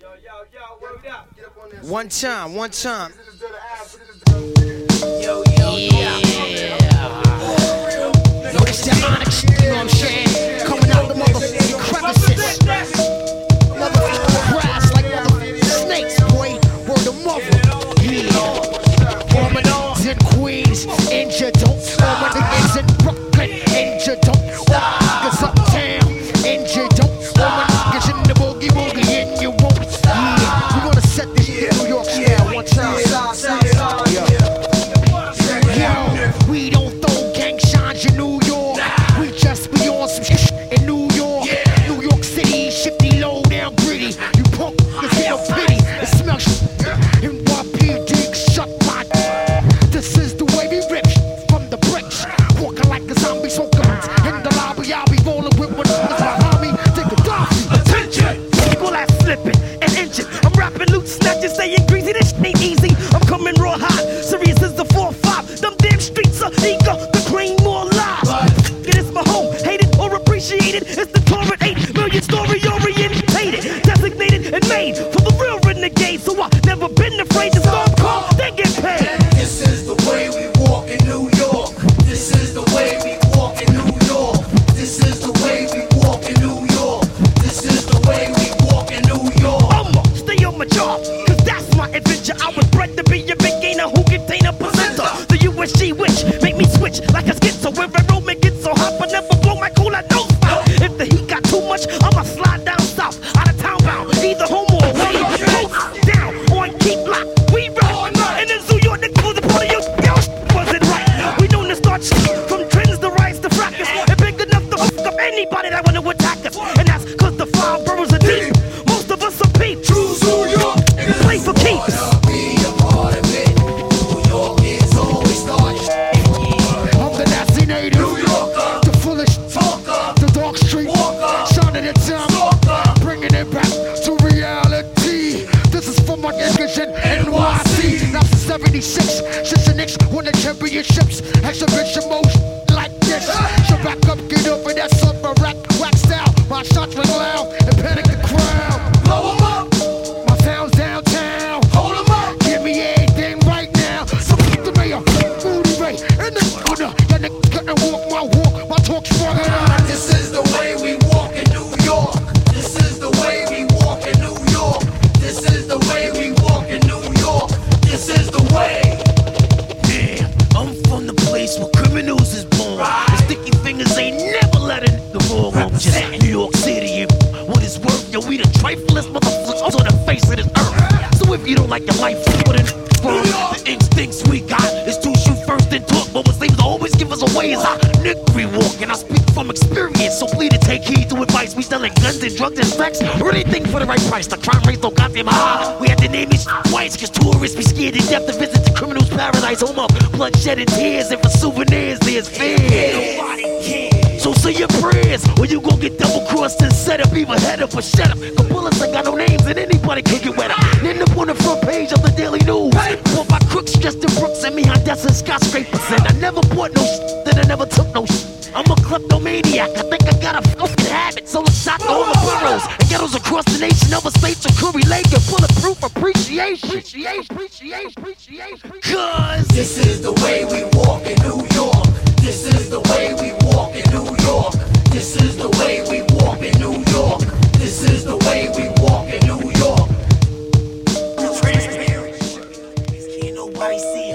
One time. Yo, yeah. Yo, this that Onyx, you know what I'm saying? Coming out the motherfucking crevices. Motherfucking grass like motherfucking snakes, boy. Word of mother. Yeah. Woman in Queens, injured, don't. Woman niggas in Brooklyn, injured, don't. Niggas uptown, injured, don't. Woman niggas in the boogie, and you won't. Yeah, we gonna set this shit New York style one time. We don't throw gang signs in New York. We just be on some shit in New York. New York City, shifty, low down, gritty. You punk, niggas get no pity. It smells NYPD, shut my. This is the way we rip from the bricks. Walking like a zombie, smoking in the lobby. I'll be rolling with one behind me. Take a dive. Attention! People that's slipping and inching. I'm rapping loot snatches, saying greasy. This ain't easy. I'm coming raw hot. Serious as the 4-5. Them damn streets are eager. The cream more live. It is my home. Hated or appreciated. It's the torrent 8 million story orientated. Designated and made for the real renegade. So I never been afraid to start call. They get paid. This is the way we walk in New York. This is the way we walk in New York. This is the way we walk in New York. This is the way we walk in New York. I'ma stay on my job, cause that's my adventure. I was bred to be a big gainer who contain a presenter. The USG witch make me switch like a schizo. Where a road get so hot, but never blow my cool at no spot. If the heat got too much, I'ma slide down south, out of town bound, either home or away. Coast down on keep lock, we run. And in New York, they call the party yo, wasn't right. We known to start from trends to rise to fracas. And big enough to fuck up anybody that wanna attack us. And that's cause the 5 boroughs are deep. Most of us are peeps. Choose New York. Play for keeps. Be a part of it. New York is always starting. I'm the nasty native. New Yorker. The foolish Talker. the dark street, Walker. son of the town, Talker. bringing it back to reality. This is for my niggas in NYC. Now since 76, since the Knicks won the championships, exhibition motion like this. So back up, get over that summer rack, wax style. My shots ring loud and panic the crowd. Blow 'em up. My town's downtown. Hold 'em up. Give me everything right now. So keep the mayor, Moody Ray, in the corner. Y'all niggas couldn't walk my walk. My talk's stronger than This is the way we walk in New York. This is the way we walk in New York. This is the way we walk in New York. This is the way. Yeah, I'm from the place where criminals is born. The sticky fingers ain't never let a nigga wrong. I'm just New York City and what it's worth. Yo, we the triflest motherfuckers on the face of this earth. So if you don't like your life, what it for? The instincts we got is to shoot first and talk. But what seems to always give us away is our niggery walk. And I speak from experience, so please to take heed to advice. We selling guns and drugs and sex, or anything for the right price. The crime rate so goddamn high. We had to name it twice, cause tourists be scared to death to visit the criminal's paradise. Home of bloodshed and tears, and for souvenirs there's fear. Nobody cares. So say your prayers, or you gon' get double crossed and set up, either head up or shut up. Cause bullets ain't got no names and anybody can get wetter. End up on the front page of the Daily News. Bought by crooks dressed in Brooks and me Honduras skyscrapers. And I never bought no shit, then I never took no shit. I'm a kleptomaniac, I think I got a fucking habit. So I shot all the boroughs and ghettos across the nation. Other states are Curry Lake and bulletproof appreciation. Cause This is the way we walk in New York. This is the way we walk in New York. This is the way we walk in New York. This is the way we walk in New York. can't nobody see